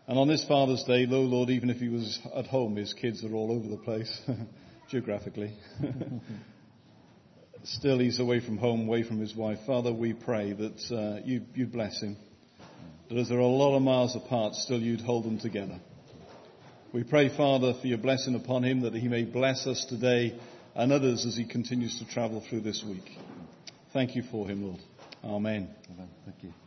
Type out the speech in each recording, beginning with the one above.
And on this Father's Day, though, Lord, even if he was at home, his kids are all over the place, geographically. Still, he's away from home, away from his wife. Father, we pray that you'd bless him. That as they're a lot of miles apart, still you'd hold them together. We pray, Father, for your blessing upon him, that he may bless us today and others as he continues to travel through this week. Thank you for him, Lord. Amen. Amen. Thank you.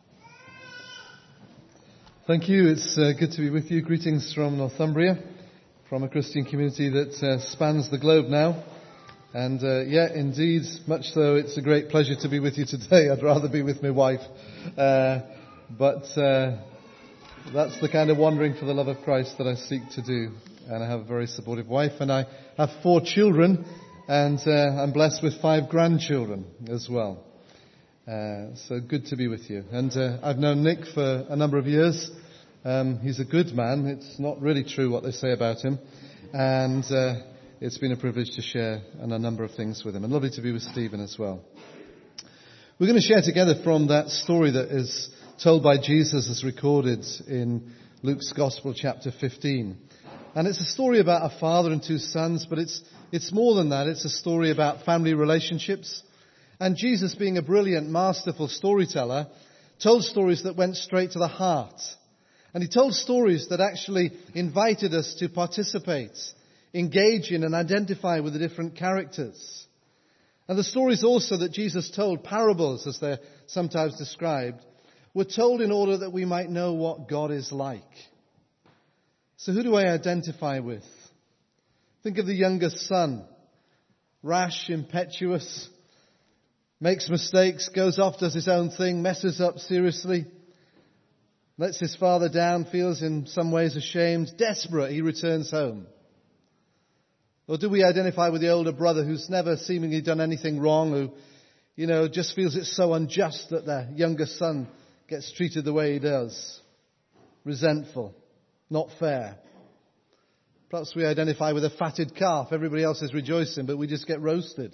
Thank you. It's good to be with you. Greetings from Northumbria, from a Christian community that spans the globe now. And indeed, much though it's a great pleasure to be with you today, I'd rather be with my wife. But that's the kind of wandering for the love of Christ that I seek to do. And I have a very supportive wife, and I have 4 children, and I'm blessed with 5 grandchildren as well. So good to be with you. And I've known Nick for a number of years. He's a good man. It's not really true what they say about him. And it's been a privilege to share on a number of things with him. And lovely to be with Stephen as well. We're going to share together from that story that is told by Jesus as recorded in Luke's Gospel, chapter 15. And it's a story about a father and 2 sons, but it's more than that. It's a story about family relationships. And Jesus, being a brilliant, masterful storyteller, told stories that went straight to the heart. And he told stories that actually invited us to participate, engage in and identify with the different characters. And the stories also that Jesus told, parables as they're sometimes described, were told in order that we might know what God is like. So who do I identify with? Think of the youngest son, rash, impetuous, makes mistakes, goes off, does his own thing, messes up seriously, lets his father down, feels in some ways ashamed, desperate, he returns home. Or do we identify with the older brother who's never seemingly done anything wrong, who, just feels it's so unjust that the younger son gets treated the way he does? Resentful, not fair. Perhaps we identify with a fatted calf. Everybody else is rejoicing, but we just get roasted.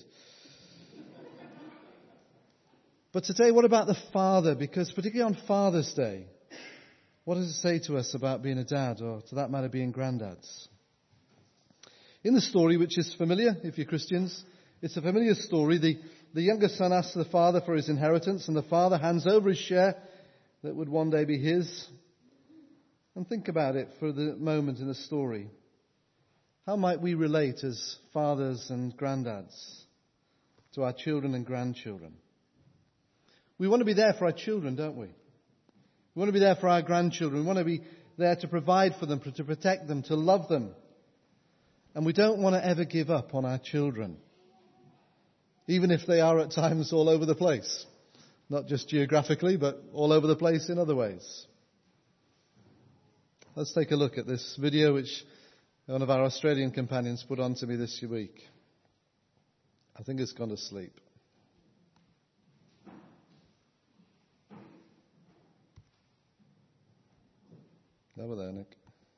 But today, what about the father? Because particularly on Father's Day, what does it say to us about being a dad, or to that matter, being granddads? In the story, which is familiar, if you're Christians, it's a familiar story. The younger son asks the father for his inheritance, and the father hands over his share that would one day be his. And think about it for the moment in the story. How might we relate as fathers and granddads to our children and grandchildren? We want to be there for our children, don't we? We want to be there for our grandchildren. We want to be there to provide for them, to protect them, to love them. And we don't want to ever give up on our children, even if they are at times all over the place. Not just geographically, but all over the place in other ways. Let's take a look at this video which one of our Australian companions put on to me this week. I think it's gone to sleep. Over there, Nick.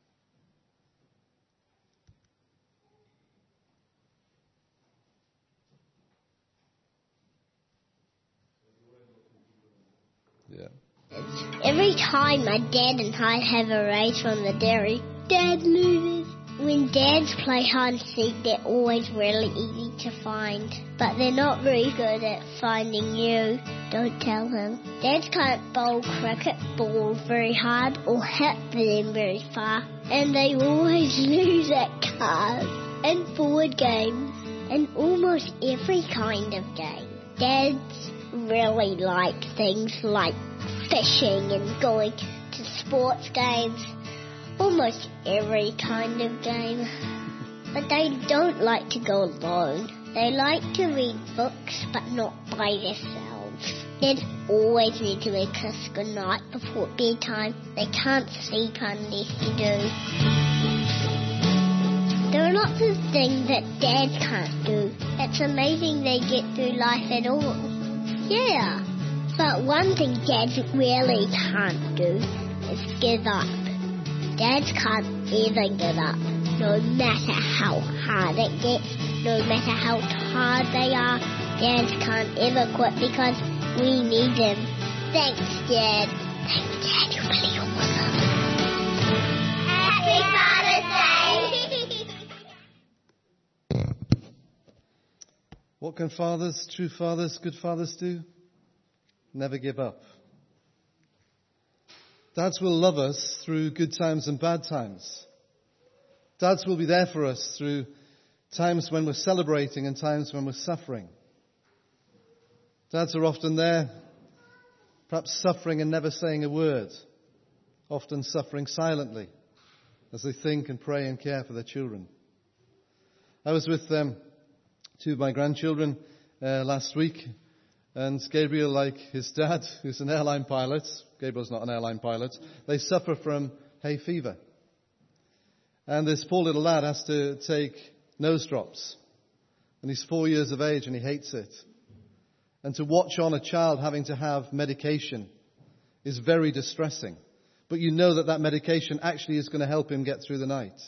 Yeah. Every time my dad and I have a race from the dairy, Dad loses. When dads play hide and seek, they're always really easy to find. But they're not very good at finding you. Don't tell him. Dads can't bowl cricket balls very hard or hit them very far. And they always lose at cards and board games and almost every kind of game. Dads really like things like fishing and going to sports games. Almost every kind of game. But they don't like to go alone. They like to read books, but not by themselves. They always need to make us good night before bedtime. They can't sleep unless you do. There are lots of things that dads can't do. It's amazing they get through life at all. Yeah. But one thing dads really can't do is give up. Dads can't ever give up, no matter how hard it gets, no matter how tired they are. Dads can't ever quit because we need them. Thanks, Dad. Thanks, Dad. You're really awesome. What can fathers, true fathers, good fathers do? Never give up. Dads will love us through good times and bad times. Dads will be there for us through times when we're celebrating and times when we're suffering. Dads are often there, perhaps suffering and never saying a word, often suffering silently as they think and pray and care for their children. I was with two of my grandchildren last week, and Gabriel, like his dad, who's an airline pilot, Gabriel's not an airline pilot, they suffer from hay fever. And this poor little lad has to take nose drops. And he's 4 years of age and he hates it. And to watch on a child having to have medication is very distressing. But you know that that medication actually is going to help him get through the night.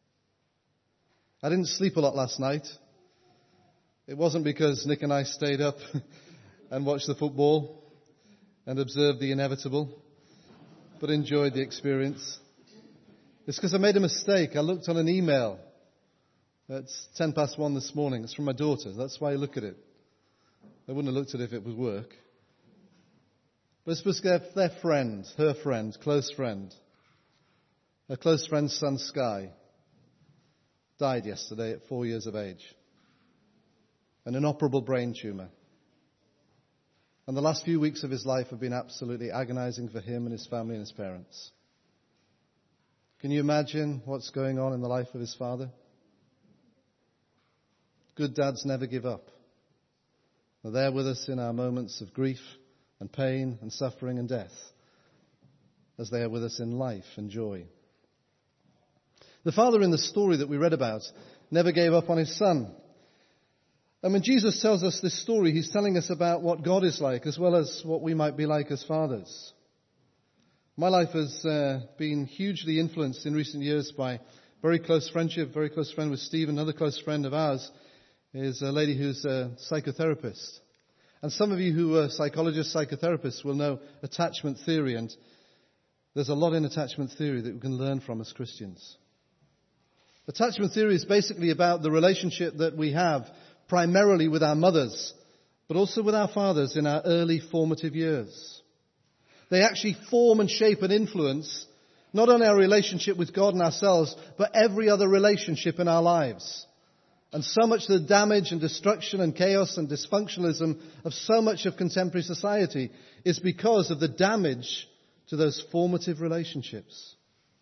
I didn't sleep a lot last night. It wasn't because Nick and I stayed up and watched the football and observed the inevitable, but enjoyed the experience. It's because I made a mistake. I looked on an email. It's 1:10 this morning. It's from my daughter. That's why I look at it. I wouldn't have looked at it if it was work. But it's because their friend, her friend, close friend, her close friend's son Sky, died yesterday at 4 years of age. An inoperable brain tumour. And the last few weeks of his life have been absolutely agonizing for him and his family and his parents. Can you imagine what's going on in the life of his father? Good dads never give up. They're there with us in our moments of grief and pain and suffering and death, as they are with us in life and joy. The father in the story that we read about never gave up on his son. And when Jesus tells us this story, he's telling us about what God is like, as well as what we might be like as fathers. My life has been hugely influenced in recent years by very close friend with Steve. Another close friend of ours is a lady who's a psychotherapist. And some of you who are psychologists, psychotherapists will know attachment theory, and there's a lot in attachment theory that we can learn from as Christians. Attachment theory is basically about the relationship that we have primarily with our mothers, but also with our fathers in our early formative years. They actually form and shape and influence not only our relationship with God and ourselves, but every other relationship in our lives. And so much of the damage and destruction and chaos and dysfunctionalism of so much of contemporary society is because of the damage to those formative relationships.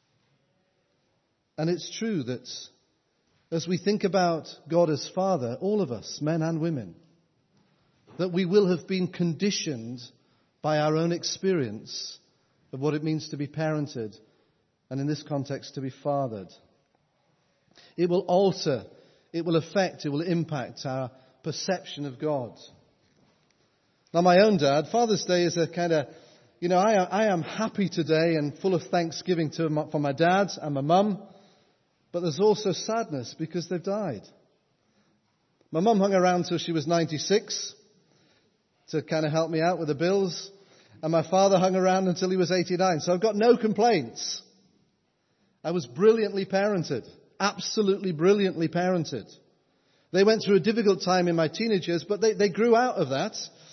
And it's true that as we think about God as Father, all of us, men and women, that we will have been conditioned by our own experience of what it means to be parented, and in this context, to be fathered. It will alter, it will affect, it will impact our perception of God. Now, my own dad, Father's Day is a kind of, I am happy today and full of thanksgiving for my dad and my mum. But there's also sadness because they've died. My mum hung around till she was 96 to kind of help me out with the bills. And my father hung around until he was 89. So I've got no complaints. I was brilliantly parented. Absolutely brilliantly parented. They went through a difficult time in my teenage years, but they grew out of that.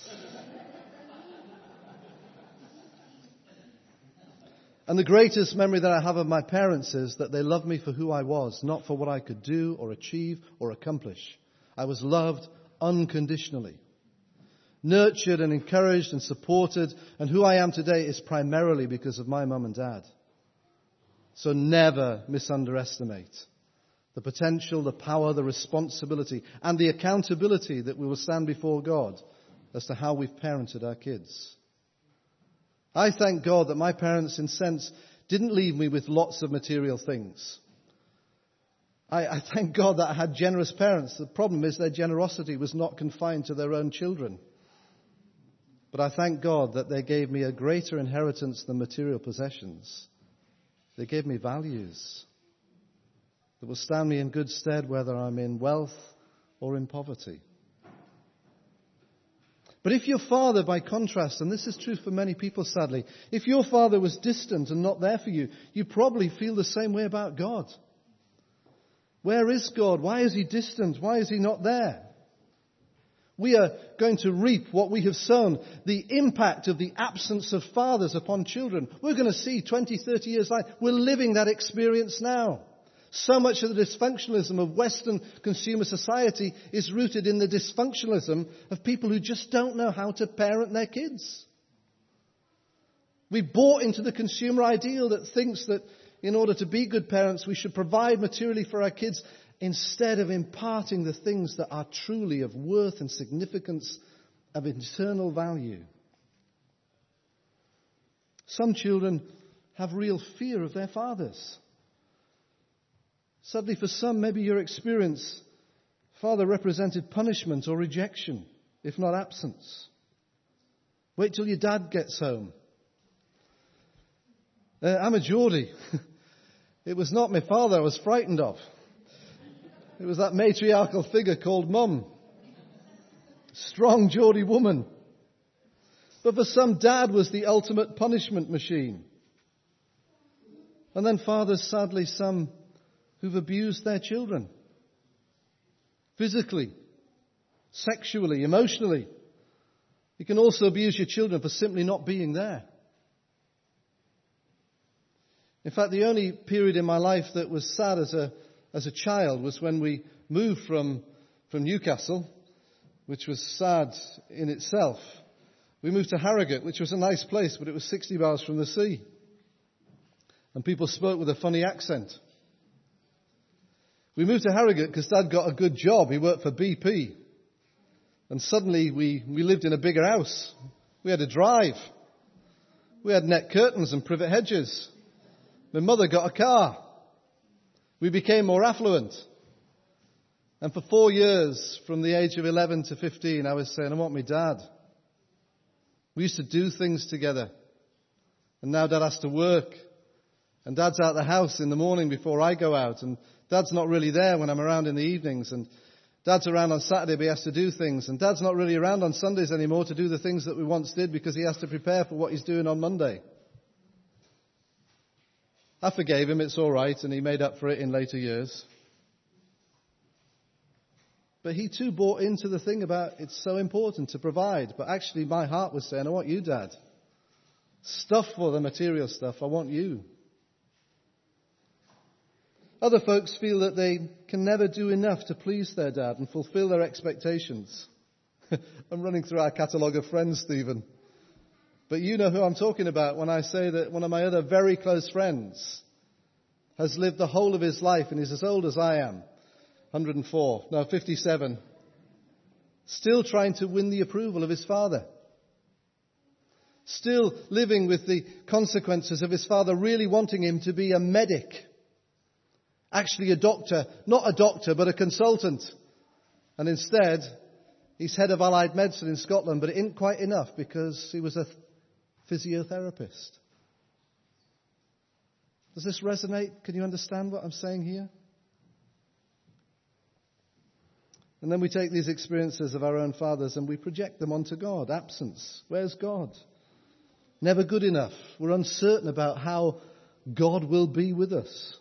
And the greatest memory that I have of my parents is that they loved me for who I was, not for what I could do or achieve or accomplish. I was loved unconditionally, nurtured and encouraged and supported, and who I am today is primarily because of my mum and dad. So never misunderestimate the potential, the power, the responsibility, and the accountability that we will stand before God as to how we've parented our kids. I thank God that my parents, in a sense, didn't leave me with lots of material things. I thank God that I had generous parents. The problem is their generosity was not confined to their own children. But I thank God that they gave me a greater inheritance than material possessions. They gave me values that will stand me in good stead whether I'm in wealth or in poverty. But if your father, by contrast, and this is true for many people sadly, if your father was distant and not there for you, you probably feel the same way about God. Where is God? Why is he distant? Why is he not there? We are going to reap what we have sown. The impact of the absence of fathers upon children. We're going to see 20, 30 years later. We're living that experience now. So much of the dysfunctionalism of Western consumer society is rooted in the dysfunctionalism of people who just don't know how to parent their kids. We bought into the consumer ideal that thinks that in order to be good parents, we should provide materially for our kids instead of imparting the things that are truly of worth and significance, of eternal value. Some children have real fear of their fathers. Sadly, for some, maybe your experience, father represented punishment or rejection, if not absence. Wait till your dad gets home. I'm a Geordie. It was not my father I was frightened of. It was that matriarchal figure called Mum. Strong Geordie woman. But for some, dad was the ultimate punishment machine. And then fathers, sadly, some who've abused their children. Physically, sexually, emotionally. You can also abuse your children for simply not being there. In fact, the only period in my life that was sad as a child was when we moved from Newcastle, which was sad in itself. We moved to Harrogate, which was a nice place, but it was 60 miles from the sea. And people spoke with a funny accent. We moved to Harrogate because Dad got a good job. He worked for BP. And suddenly we lived in a bigger house. We had a drive. We had net curtains and privet hedges. My mother got a car. We became more affluent. And for 4 years, from the age of 11 to 15, I was saying, I want my dad. We used to do things together. And now Dad has to work. And Dad's out the house in the morning before I go out. And Dad's not really there when I'm around in the evenings. And Dad's around on Saturday, but he has to do things. And Dad's not really around on Sundays anymore to do the things that we once did because he has to prepare for what he's doing on Monday. I forgave him, it's all right, and he made up for it in later years. But he too bought into the thing about it's so important to provide. But actually my heart was saying, I want you, Dad. Stuff for the material stuff, I want you. Other folks feel that they can never do enough to please their dad and fulfill their expectations. I'm running through our catalogue of friends, Stephen. But you know who I'm talking about when I say that one of my other very close friends has lived the whole of his life and is as old as I am. 57. Still trying to win the approval of his father. Still living with the consequences of his father really wanting him to be a medic. Actually a doctor, not a doctor, but a consultant. And instead, he's head of allied medicine in Scotland, but it isn't quite enough because he was a physiotherapist. Does this resonate? Can you understand what I'm saying here? And then we take these experiences of our own fathers and we project them onto God. Absence. Where's God? Never good enough. We're uncertain about how God will be with us.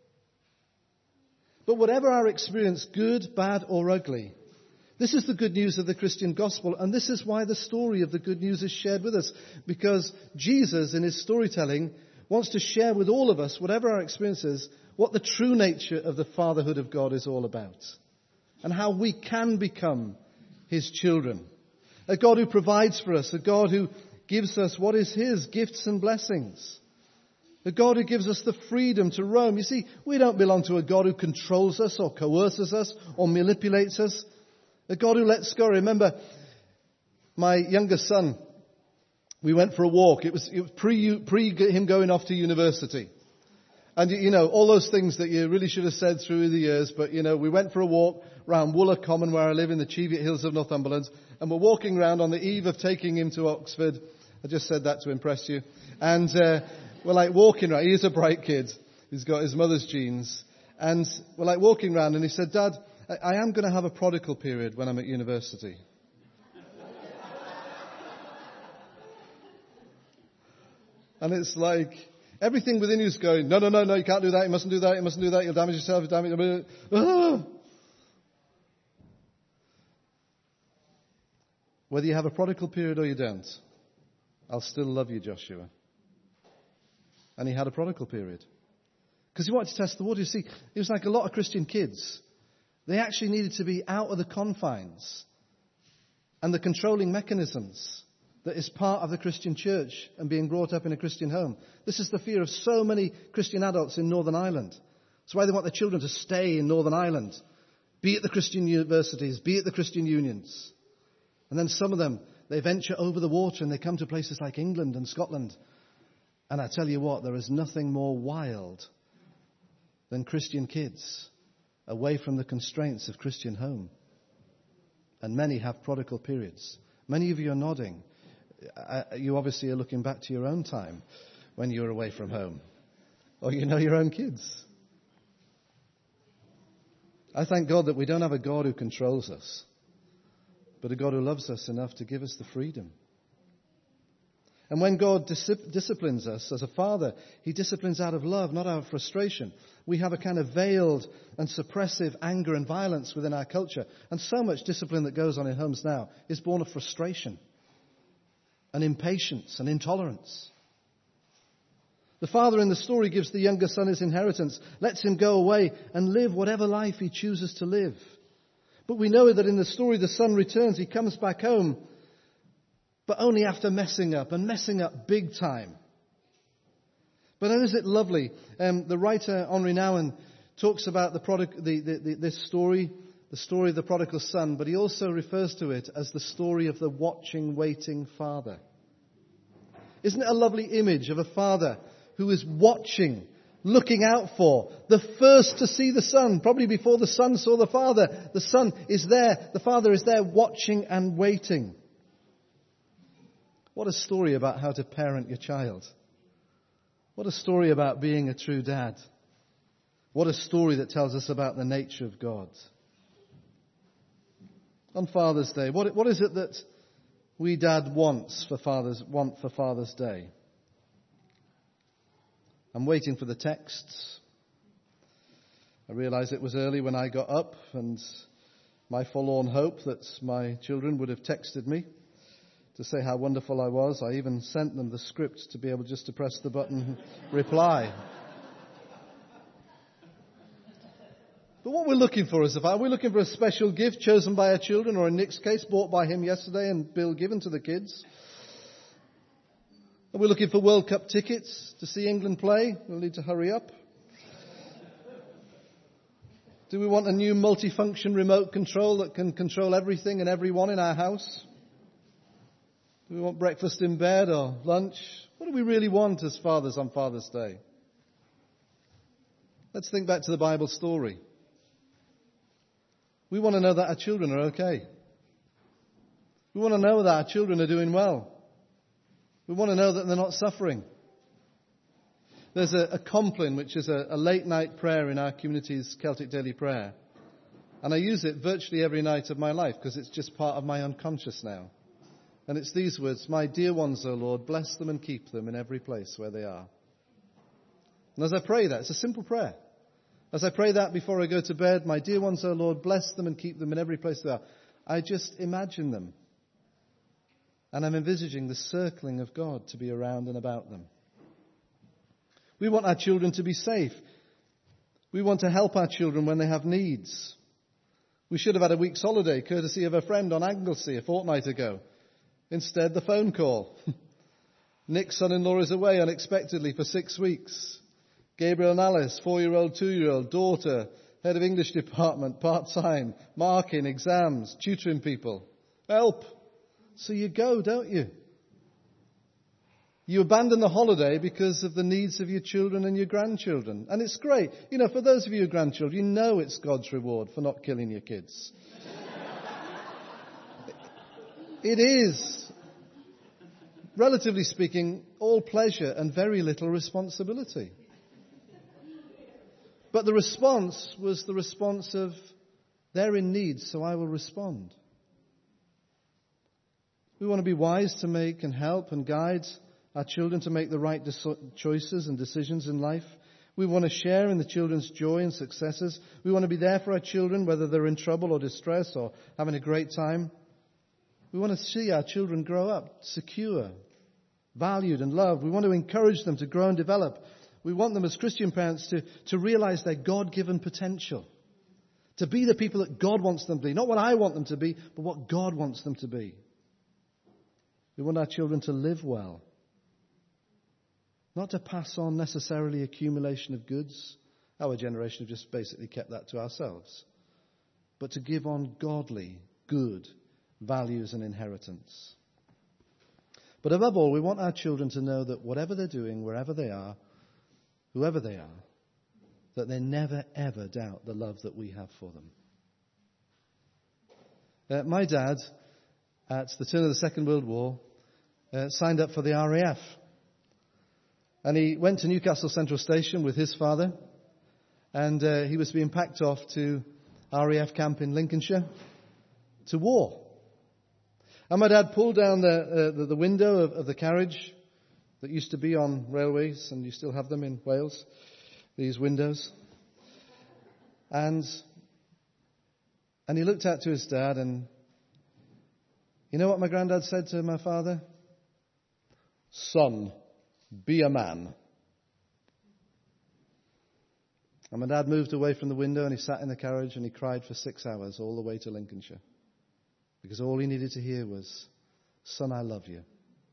But whatever our experience, good, bad or ugly, this is the good news of the Christian gospel, and this is why the story of the good news is shared with us. Because Jesus, in his storytelling, wants to share with all of us, whatever our experiences, what the true nature of the fatherhood of God is all about. And how we can become his children. A God who provides for us, a God who gives us what is his, gifts and blessings. A God who gives us the freedom to roam. You see, we don't belong to a God who controls us or coerces us or manipulates us. A God who lets go. Remember, my youngest son, we went for a walk. It was pre him going off to university. And, you know, all those things that you really should have said through the years. But, you know, we went for a walk around Wooler Common where I live in the Cheviot Hills of Northumberland. And we're walking around on the eve of taking him to Oxford. I just said that to impress you. And we're like walking around. He is a bright kid. He's got his mother's genes. And we're like walking around and he said, Dad, I am going to have a prodigal period when I'm at university. And it's like everything within you is going, no, you can't do that, you mustn't do that, you'll damage yourself, Whether you have a prodigal period or you don't, I'll still love you, Joshua. And he had a prodigal period. Because he wanted to test the water. You see, it was like a lot of Christian kids. They actually needed to be out of the confines and the controlling mechanisms that is part of the Christian church and being brought up in a Christian home. This is the fear of so many Christian adults in Northern Ireland. That's why they want their children to stay in Northern Ireland, be at the Christian universities, be at the Christian unions. And then some of them, they venture over the water and they come to places like England and Scotland. And I tell you what, there is nothing more wild than Christian kids away from the constraints of Christian home. And many have prodigal periods. Many of you are nodding. You obviously are looking back to your own time when you were away from home. Or you know your own kids. I thank God that we don't have a God who controls us, but a God who loves us enough to give us the freedom. And when God disciplines us as a father, he disciplines out of love, not out of frustration. We have a kind of veiled and suppressive anger and violence within our culture. And so much discipline that goes on in homes now is born of frustration and impatience and intolerance. The father in the story gives the younger son his inheritance, lets him go away and live whatever life he chooses to live. But we know that in the story the son returns, he comes back home, but only after messing up, and messing up big time. But then is it lovely? The writer Henri Nouwen talks about this story, the story of the prodigal son, but he also refers to it as the story of the watching, waiting father. Isn't it a lovely image of a father who is watching, looking out for, the first to see the son, probably before the son saw the father. The son is there, the father is there watching and waiting. What a story about how to parent your child. What a story about being a true dad. What a story that tells us about the nature of God. On Father's Day, what is it that we dad want for Father's Day? I'm waiting for the texts. I realised it was early when I got up, and my forlorn hope that my children would have texted me to say how wonderful I was. I even sent them the script to be able just to press the button reply. But what we're looking for is, are we looking for a special gift chosen by our children, or in Nick's case, bought by him yesterday and Bill given to the kids? Are we looking for World Cup tickets to see England play? We'll need to hurry up. Do we want a new multifunction remote control that can control everything and everyone in our house? Do we want breakfast in bed or lunch? What do we really want as fathers on Father's Day? Let's think back to the Bible story. We want to know that our children are okay. We want to know that our children are doing well. We want to know that they're not suffering. There's a Compline, which is a late night prayer in our community's Celtic Daily Prayer. And I use it virtually every night of my life because it's just part of my unconscious now. And it's these words: "My dear ones, O Lord, bless them and keep them in every place where they are." And as I pray that, it's a simple prayer. As I pray that before I go to bed, "My dear ones, O Lord, bless them and keep them in every place they are," I just imagine them. And I'm envisaging the circling of God to be around and about them. We want our children to be safe. We want to help our children when they have needs. We should have had a week's holiday, courtesy of a friend on Anglesey a fortnight ago. Instead, the phone call. Nick's son-in-law is away unexpectedly for 6 weeks. Gabriel and Alice, 4-year-old, 2-year-old, daughter, head of English department, part-time, marking, exams, tutoring people. Help! So you go, don't you? You abandon the holiday because of the needs of your children and your grandchildren. And it's great. You know, for those of you with grandchildren, you know it's God's reward for not killing your kids. It is, relatively speaking, all pleasure and very little responsibility. But the response was the response of, they're in need, so I will respond. We want to be wise to make and help and guide our children to make the right choices and decisions in life. We want to share in the children's joy and successes. We want to be there for our children, whether they're in trouble or distress or having a great time. We want to see our children grow up secure, valued and loved. We want to encourage them to grow and develop. We want them as Christian parents to realize their God-given potential. To be the people that God wants them to be. Not what I want them to be, but what God wants them to be. We want our children to live well. Not to pass on necessarily accumulation of goods. Our generation have just basically kept that to ourselves. But to give on godly, good values and inheritance. But above all, we want our children to know that whatever they're doing, wherever they are, whoever they are, that they never ever doubt the love that we have for them. My dad, at the turn of the Second World War, signed up for the RAF. And he went to Newcastle Central Station with his father, and he was being packed off to RAF camp in Lincolnshire to war. And my dad pulled down the window of the carriage that used to be on railways, and you still have them in Wales, these windows. And he looked out to his dad, and you know what my granddad said to my father? "Son, be a man." And my dad moved away from the window and he sat in the carriage and he cried for 6 hours all the way to Lincolnshire. Because all he needed to hear was, "Son, I love you."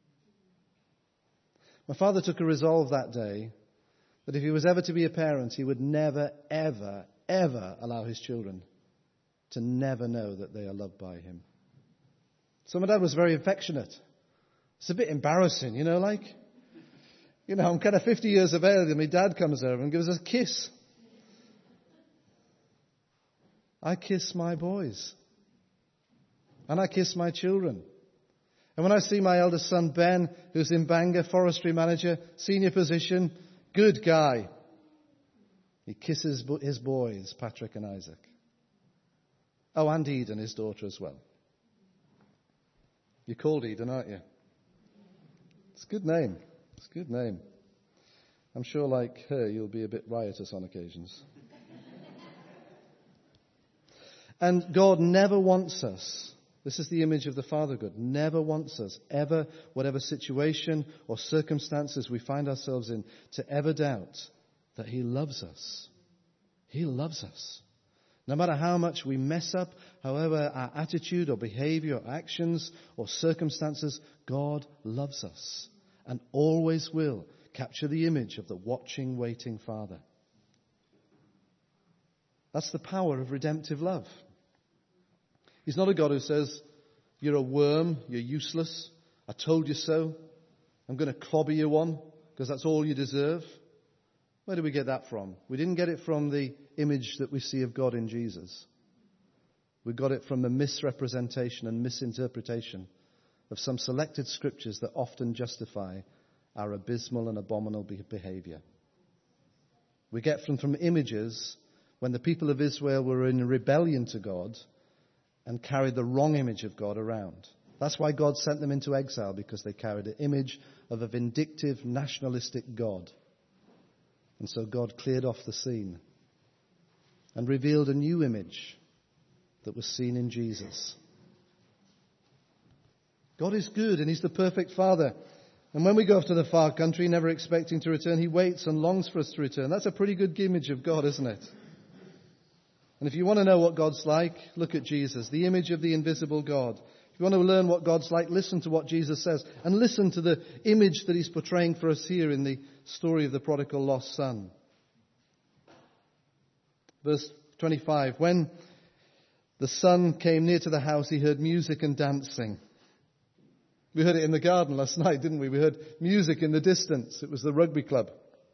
My father took a resolve that day that if he was ever to be a parent, he would never, ever, ever allow his children to never know that they are loved by him. So my dad was very affectionate. It's a bit embarrassing, I'm kind of 50 years of age and my dad comes over and gives us a kiss. I kiss my boys. And I kiss my children. And when I see my eldest son, Ben, who's in Bangor, forestry manager, senior position, good guy, he kisses his boys, Patrick and Isaac. Oh, and Eden, his daughter as well. You're called Eden, aren't you? It's a good name. It's a good name. I'm sure like her, you'll be a bit riotous on occasions. And God never wants us, this is the image of the Father God, never wants us ever, whatever situation or circumstances we find ourselves in, to ever doubt that He loves us. He loves us. No matter how much we mess up, however our attitude or behavior or actions or circumstances, God loves us and always will capture the image of the watching, waiting Father. That's the power of redemptive love. He's not a God who says, "You're a worm, you're useless, I told you so, I'm going to clobber you on because that's all you deserve." Where did we get that from? We didn't get it from the image that we see of God in Jesus. We got it from the misrepresentation and misinterpretation of some selected scriptures that often justify our abysmal and abominable behavior. We get from images when the people of Israel were in rebellion to God and carried the wrong image of God around. That's why God sent them into exile, because they carried an image of a vindictive, nationalistic God. And so God cleared off the scene and revealed a new image that was seen in Jesus. God is good and He's the perfect Father. And when we go off to the far country, never expecting to return, He waits and longs for us to return. That's a pretty good image of God, isn't it? And if you want to know what God's like, look at Jesus, the image of the invisible God. If you want to learn what God's like, listen to what Jesus says. And listen to the image that He's portraying for us here in the story of the prodigal lost son. Verse 25, when the son came near to the house, he heard music and dancing. We heard it in the garden last night, didn't we? We heard music in the distance. It was the rugby club,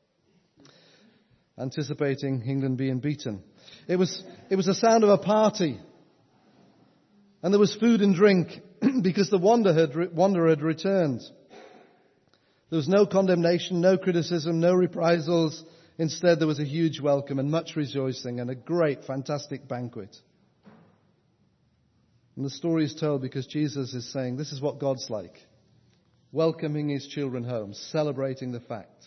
anticipating England being beaten. It was the sound of a party. And there was food and drink because the wanderer had returned. There was no condemnation, no criticism, no reprisals. Instead, there was a huge welcome and much rejoicing and a great, fantastic banquet. And the story is told because Jesus is saying, this is what God's like. Welcoming His children home, celebrating the fact.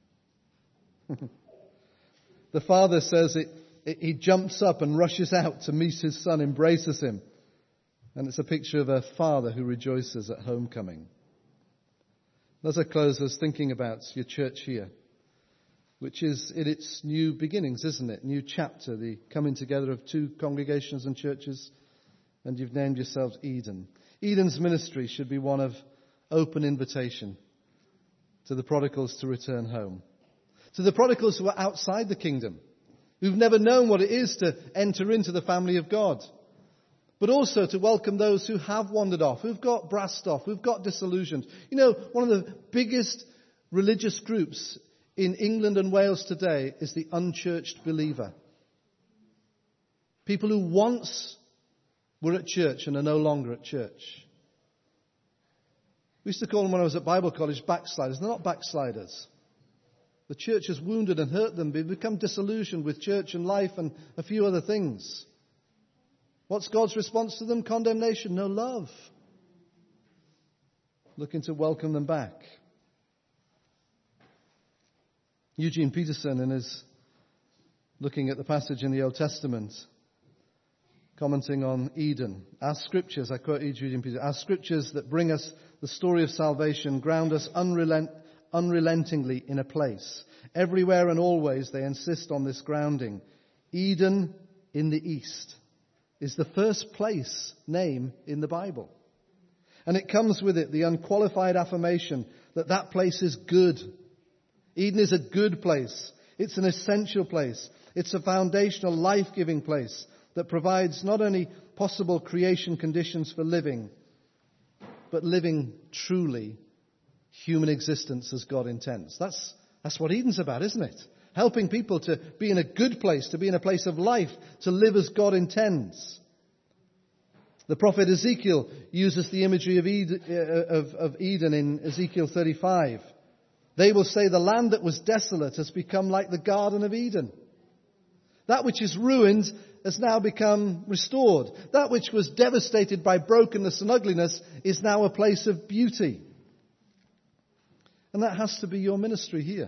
The father says he jumps up and rushes out to meet his son, embraces him. And it's a picture of a father who rejoices at homecoming. As I close, I was thinking about your church here, which is in its new beginnings, isn't it? New chapter, the coming together of two congregations and churches, and you've named yourselves Eden. Eden's ministry should be one of open invitation to the prodigals to return home. To the prodigals who are outside the kingdom, who've never known what it is to enter into the family of God. But also to welcome those who have wandered off, who've got brassed off, who've got disillusioned. You know, one of the biggest religious groups in England and Wales today is the unchurched believer. People who once were at church and are no longer at church. We used to call them, when I was at Bible college, backsliders. They're not backsliders. The church has wounded and hurt them. They've become disillusioned with church and life and a few other things. What's God's response to them? Condemnation, no love. Looking to welcome them back. Eugene Peterson, in his looking at the passage in the Old Testament, commenting on Eden, our scriptures, I quote Eugene Peterson, our scriptures that bring us the story of salvation ground us unrelentingly in a place. Everywhere and always they insist on this grounding. Eden in the East is the first place name in the Bible. And it comes with it the unqualified affirmation that that place is good. Eden is a good place. It's an essential place. It's a foundational, life-giving place that provides not only possible creation conditions for living, but living truly human existence as God intends. That's what Eden's about, isn't it? Helping people to be in a good place, to be in a place of life, to live as God intends. The prophet Ezekiel uses the imagery of Eden in Ezekiel 35. They will say the land that was desolate has become like the Garden of Eden. That which is ruined has now become restored. That which was devastated by brokenness and ugliness is now a place of beauty. And that has to be your ministry here.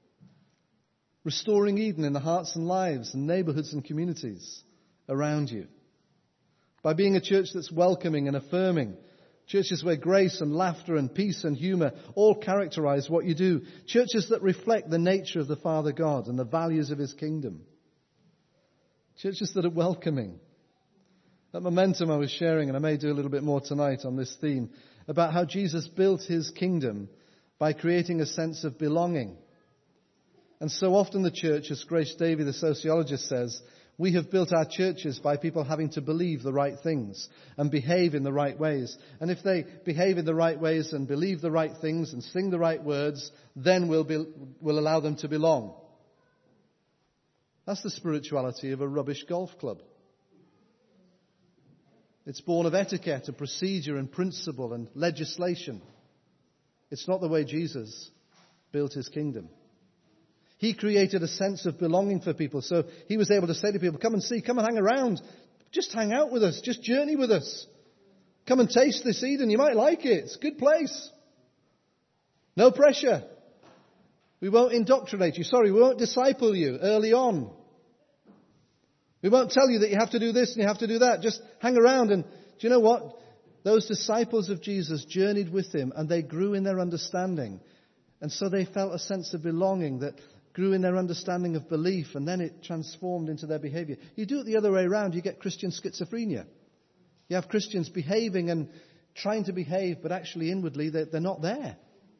Restoring Eden in the hearts and lives and neighbourhoods and communities around you. By being a church that's welcoming and affirming. Churches where grace and laughter and peace and humour all characterise what you do. Churches that reflect the nature of the Father God and the values of His kingdom. Churches that are welcoming. At Momentum I was sharing, and I may do a little bit more tonight on this theme, about how Jesus built His kingdom by creating a sense of belonging. And so often the church, as Grace Davey, the sociologist, says, we have built our churches by people having to believe the right things and behave in the right ways. And if they behave in the right ways and believe the right things and sing the right words, then we'll allow them to belong. That's the spirituality of a rubbish golf club. It's born of etiquette and procedure and principle and legislation. It's not the way Jesus built His kingdom. He created a sense of belonging for people. So He was able to say to people, come and see, come and hang around. Just hang out with us. Just journey with us. Come and taste this Eden. You might like it. It's a good place. No pressure. We won't indoctrinate you. We won't disciple you early on. We won't tell you that you have to do this and you have to do that. Just hang around. And do you know what? Those disciples of Jesus journeyed with Him and they grew in their understanding. And so they felt a sense of belonging that grew in their understanding of belief, and then it transformed into their behaviour. You do it the other way around, you get Christian schizophrenia. You have Christians behaving and trying to behave, but actually inwardly they're not there.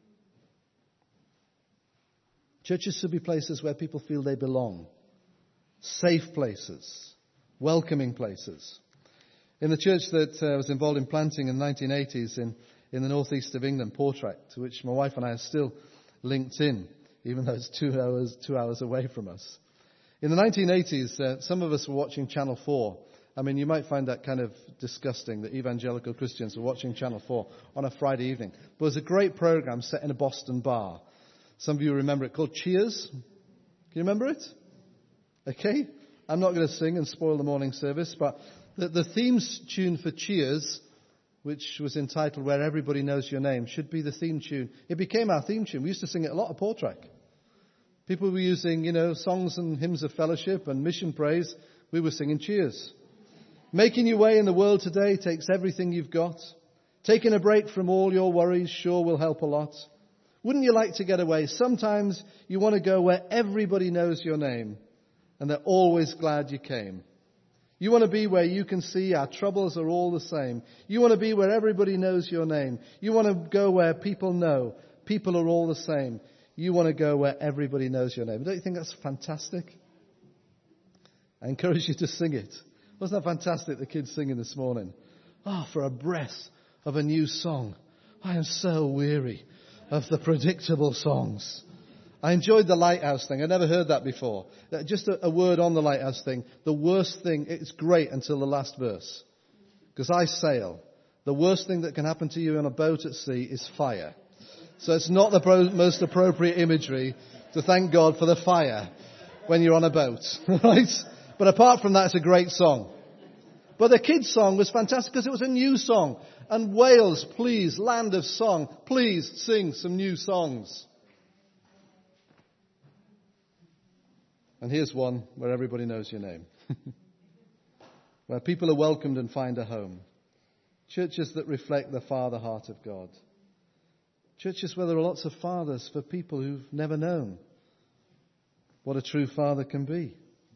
Churches should be places where people feel they belong. Safe places. Welcoming places. In the church that I was involved in planting in the 1980s in the northeast of England, Portrack, to which my wife and I are still linked in, even though it's 2 hours away from us. In the 1980s, some of us were watching Channel 4. I mean, you might find that kind of disgusting that evangelical Christians were watching Channel 4 on a Friday evening. But it was a great program set in a Boston bar. Some of you remember it, called Cheers. Can you remember it? Okay. I'm not going to sing and spoil the morning service, but the theme tune for Cheers, which was entitled Where Everybody Knows Your Name, should be the theme tune. It became our theme tune. We used to sing it a lot at Portrack. People were using, songs and hymns of fellowship and mission praise. We were singing Cheers. Making your way in the world today takes everything you've got. Taking a break from all your worries sure will help a lot. Wouldn't you like to get away? Sometimes you want to go where everybody knows your name and they're always glad you came. You want to be where you can see our troubles are all the same. You want to be where everybody knows your name. You want to go where people know people are all the same. You want to go where everybody knows your name. Don't you think that's fantastic? I encourage you to sing it. Wasn't that fantastic, the kids singing this morning? Oh, for a breath of a new song. I am so weary of the predictable songs. I enjoyed the lighthouse thing. I never heard that before. Just a word on the lighthouse thing. The worst thing, it's great until the last verse. Because I sail. The worst thing that can happen to you on a boat at sea is fire. So it's not the most appropriate imagery to thank God for the fire when you're on a boat. Right? But apart from that, it's a great song. But the kids' song was fantastic because it was a new song. And Wales, please, land of song, please sing some new songs. And here's one where everybody knows your name. Where people are welcomed and find a home. Churches that reflect the Father heart of God. Churches where there are lots of fathers for people who've never known what a true father can be.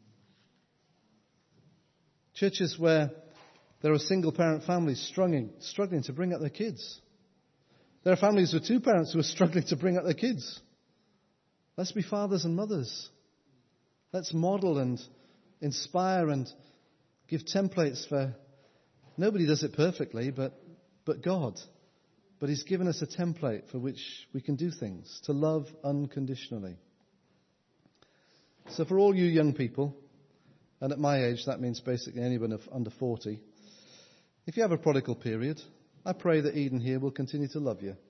Churches where there are single-parent families struggling to bring up their kids. There are families with two parents who are struggling to bring up their kids. Let's be fathers and mothers. Let's model and inspire and give templates for... Nobody does it perfectly, but God. But He's given us a template for which we can do things, to love unconditionally. So for all you young people, and at my age that means basically anyone under 40, if you have a prodigal period, I pray that Eden here will continue to love you.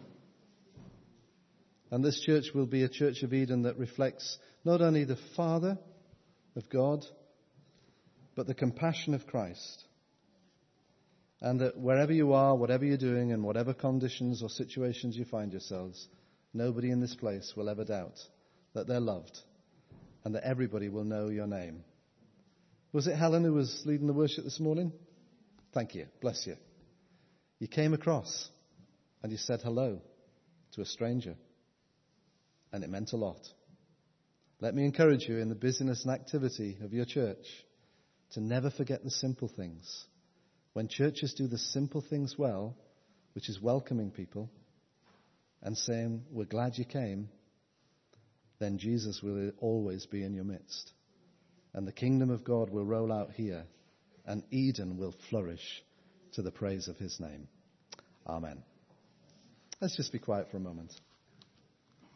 And this church will be a church of Eden that reflects not only the Father of God, but the compassion of Christ. And that wherever you are, whatever you're doing, and whatever conditions or situations you find yourselves, nobody in this place will ever doubt that they're loved and that everybody will know your name. Was it Helen who was leading the worship this morning? Thank you. Bless you. You came across and you said hello to a stranger. And it meant a lot. Let me encourage you in the busyness and activity of your church to never forget the simple things. When churches do the simple things well, which is welcoming people and saying, we're glad you came, then Jesus will always be in your midst. And the kingdom of God will roll out here, and Eden will flourish to the praise of His name. Amen. Let's just be quiet for a moment.